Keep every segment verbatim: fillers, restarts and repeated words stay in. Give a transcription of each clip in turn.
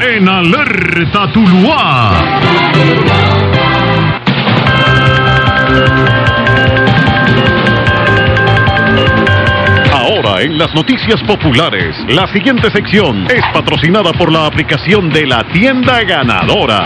en Alerta Tuluá. Ahora en las noticias populares, la siguiente sección es patrocinada por la aplicación de la tienda ganadora.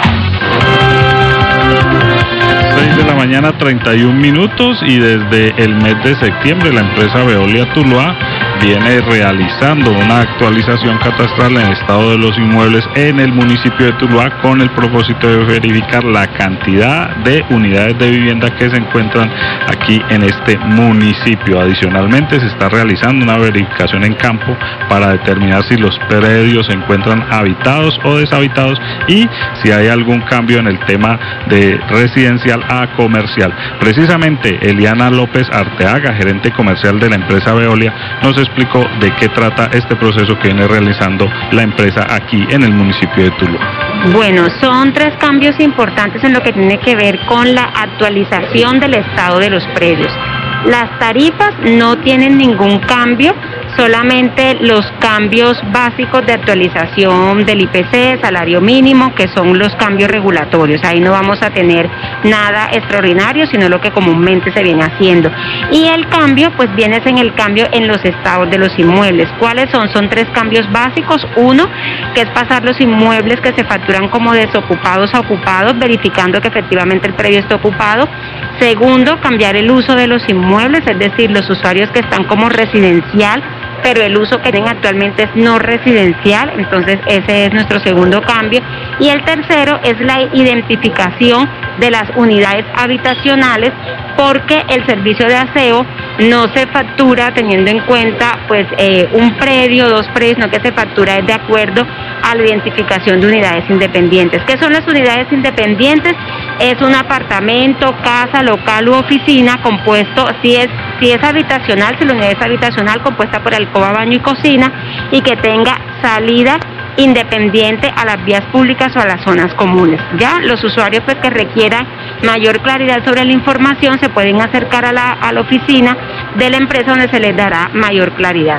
seis de la mañana, treinta y un minutos, y desde el mes de septiembre la empresa Veolia Tuluá viene realizando una actualización catastral en el estado de los inmuebles en el municipio de Tuluá con el propósito de verificar la cantidad de unidades de vivienda que se encuentran aquí en este municipio. Adicionalmente se está realizando una verificación en campo para determinar si los predios se encuentran habitados o deshabitados y si hay algún cambio en el tema de residencial a comercial. Precisamente Eliana López Arteaga, gerente comercial de la empresa Veolia, nos explicó de qué trata este proceso que viene realizando la empresa aquí en el municipio de Tuluá. Bueno, son tres cambios importantes en lo que tiene que ver con la actualización del estado de los predios. Las tarifas no tienen ningún cambio, solamente los cambios básicos de actualización del I P C, salario mínimo, que son los cambios regulatorios. Ahí no vamos a tener nada extraordinario, sino lo que comúnmente se viene haciendo. Y el cambio, pues viene en el cambio en los estados de los inmuebles. ¿Cuáles son? Son tres cambios básicos. Uno, que es pasar los inmuebles que se facturan como desocupados a ocupados, verificando que efectivamente el predio está ocupado. Segundo, cambiar el uso de los inmuebles, es decir, los usuarios que están como residencial, pero el uso que tienen actualmente es no residencial, entonces ese es nuestro segundo cambio. Y el tercero es la identificación de las unidades habitacionales, porque el servicio de aseo no se factura teniendo en cuenta pues eh, un predio, dos predios, no, que se factura es de acuerdo a la identificación de unidades independientes. ¿Qué son las unidades independientes? Es un apartamento, casa, local u oficina compuesto, si es, si es habitacional, si la unidad es habitacional, compuesta por alcoba, baño y cocina, y que tenga salida independiente a las vías públicas o a las zonas comunes. Ya los usuarios pues que requieran mayor claridad sobre la información se pueden acercar a la, a la oficina de la empresa, donde se les dará mayor claridad.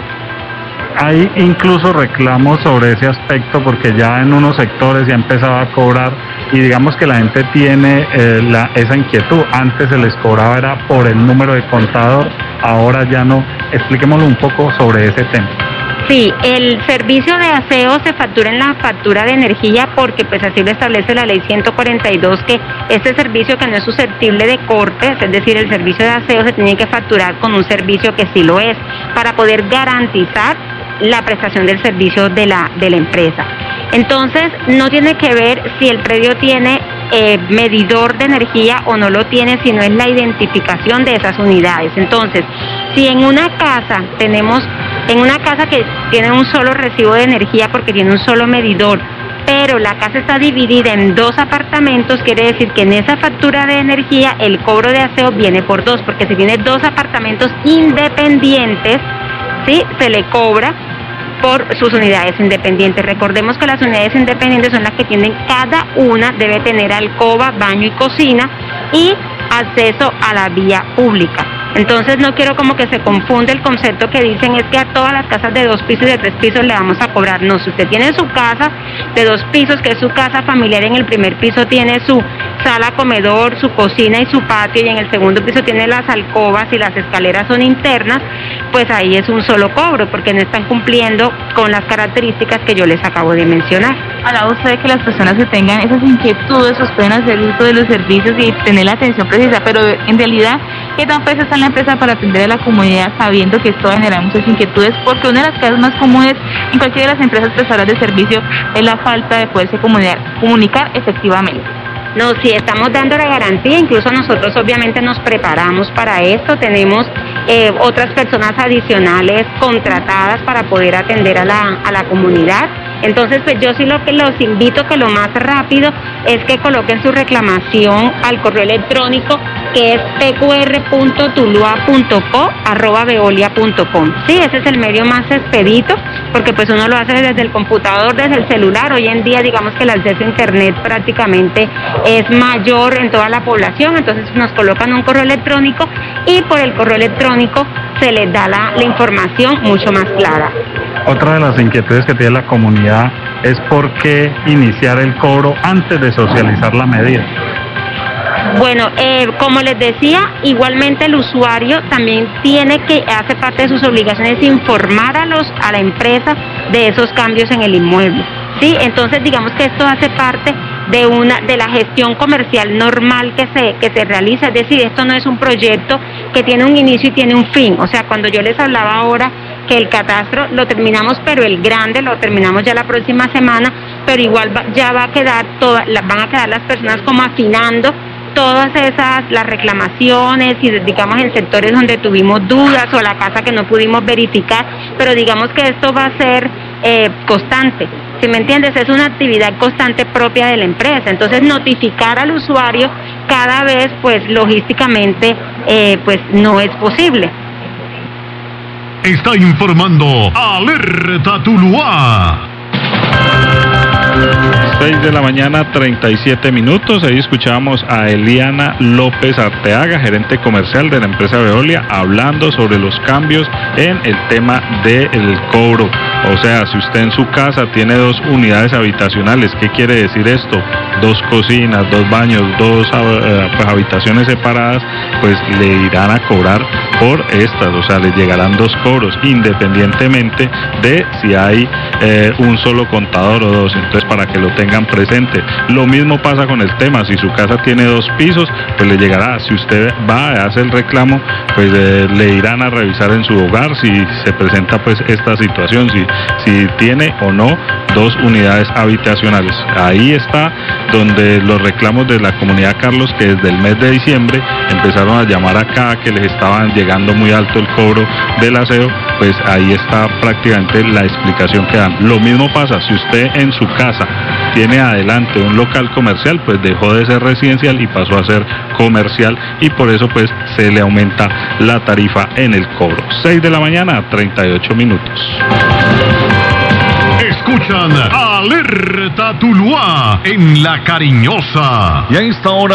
Hay incluso reclamos sobre ese aspecto, porque ya en unos sectores ya empezaba a cobrar y digamos que la gente tiene eh, la, esa inquietud. Antes se les cobraba era por el número de contador, ahora ya no. Expliquémoslo un poco sobre ese tema. Sí, el servicio de aseo se factura en la factura de energía, porque pues así lo establece la ley ciento cuarenta y dos, que este servicio que no es susceptible de cortes, es decir, el servicio de aseo se tiene que facturar con un servicio que sí lo es, para poder garantizar la prestación del servicio de la, de la empresa. Entonces, no tiene que ver si el predio tiene eh, medidor de energía o no lo tiene, sino es la identificación de esas unidades. Entonces, si en una casa tenemos, en una casa que tiene un solo recibo de energía porque tiene un solo medidor, pero la casa está dividida en dos apartamentos, quiere decir que en esa factura de energía el cobro de aseo viene por dos, porque si tiene dos apartamentos independientes, ¿sí?, se le cobra por sus unidades independientes. Recordemos que las unidades independientes son las que tienen, cada una debe tener alcoba, baño y cocina y acceso a la vía pública. Entonces no quiero como que se confunde el concepto que dicen es que a todas las casas de dos pisos y de tres pisos le vamos a cobrar. No, si usted tiene su casa de dos pisos, que es su casa familiar, en el primer piso tiene su sala, comedor, su cocina y su patio, y en el segundo piso tiene las alcobas y las escaleras son internas, pues ahí es un solo cobro, porque no están cumpliendo con las características que yo les acabo de mencionar. Hablaba usted de que las personas que tengan esas inquietudes pues pueden hacer uso de los servicios y tener la atención precisa, pero en realidad, ¿qué tan precisa está la empresa para atender a la comunidad, sabiendo que esto va a generar muchas inquietudes? Porque una de las causas más comunes en cualquiera de las empresas prestadoras de servicio es la falta de poderse comunicar, comunicar efectivamente. No, sí, estamos dando la garantía, incluso nosotros obviamente nos preparamos para esto, tenemos eh, otras personas adicionales contratadas para poder atender a la, a la comunidad. Entonces, pues yo sí lo que los invito que lo más rápido es que coloquen su reclamación al correo electrónico, que es p q r punto tulua punto co arroba veolia punto com. Sí, ese es el medio más expedito, porque pues uno lo hace desde el computador, desde el celular. Hoy en día, digamos que el acceso a internet prácticamente es mayor en toda la población, entonces nos colocan un correo electrónico y por el correo electrónico se les da la, la información mucho más clara. Otra de las inquietudes que tiene la comunidad es por qué iniciar el cobro antes de socializar la medida. Bueno, eh, como les decía, igualmente el usuario también tiene que, hace parte de sus obligaciones, informar a los a la empresa de esos cambios en el inmueble, ¿sí? Entonces, digamos que esto hace parte de una de la gestión comercial normal que se que se realiza, es decir, esto no es un proyecto que tiene un inicio y tiene un fin. O sea, cuando yo les hablaba ahora que el catastro lo terminamos, pero el grande lo terminamos ya la próxima semana, pero igual va, ya va a quedar todas, van a quedar las personas como afinando todas esas, las reclamaciones y digamos en sectores donde tuvimos dudas o la casa que no pudimos verificar, pero digamos que esto va a ser eh, constante, ¿sí me entiendes? Es una actividad constante propia de la empresa, entonces notificar al usuario cada vez pues logísticamente eh, pues no es posible. Está informando Alerta Tuluá. seis de la mañana, treinta y siete minutos. Ahí escuchábamos a Eliana López Arteaga, gerente comercial de la empresa Veolia, hablando sobre los cambios en el tema del cobro. O sea, si usted en su casa tiene dos unidades habitacionales, ¿qué quiere decir esto? Dos cocinas, dos baños, dos eh, pues, habitaciones separadas, pues le irán a cobrar por estas, o sea, les llegarán dos cobros, independientemente de si hay eh, un solo contador o dos. Entonces, para que lo tengan presente. Lo mismo pasa con el tema, si su casa tiene dos pisos, pues le llegará. Si usted va a hacer el reclamo, pues eh, le irán a revisar en su hogar si se presenta pues esta situación, si, si tiene o no dos unidades habitacionales. Ahí está donde los reclamos de la comunidad Carlos, que desde el mes de diciembre empezaron a llamar acá que les estaban llegando muy alto el cobro del aseo, pues ahí está prácticamente la explicación que dan. Lo mismo pasa si usted en su casa tiene adelante un local comercial, pues dejó de ser residencial y pasó a ser comercial, y por eso pues se le aumenta la tarifa en el cobro. seis de la mañana, treinta y ocho minutos. Escuchan Alerta Tuluá en La Cariñosa. Y a esta hora